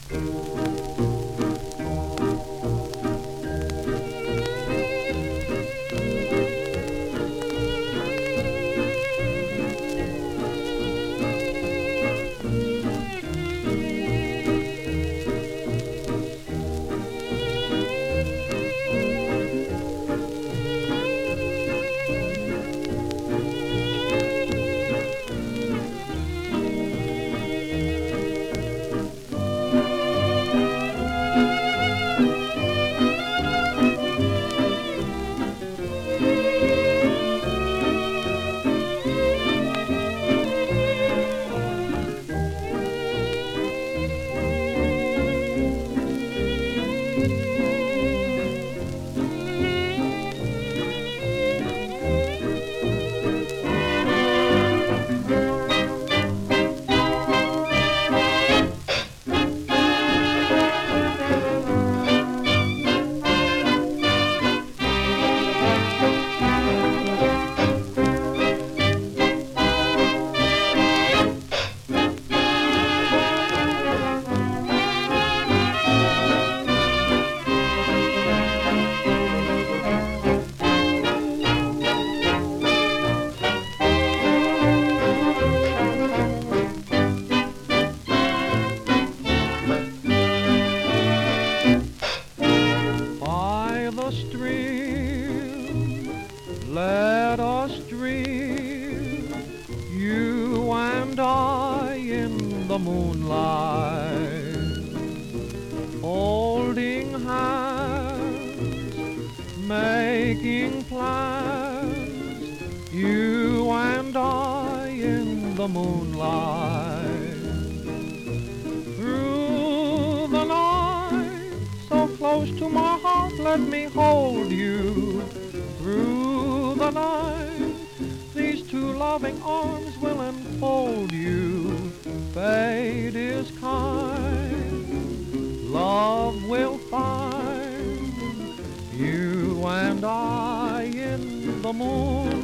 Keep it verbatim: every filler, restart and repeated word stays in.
Let us dream, you and I in the moonlight, holding hands, making plans, you and I in the moonlight. Through the night, so close to my heart, let me hold you. Through the night, these two loving arms will enfold you. Fate is kind, love will find you and I in the moonlight.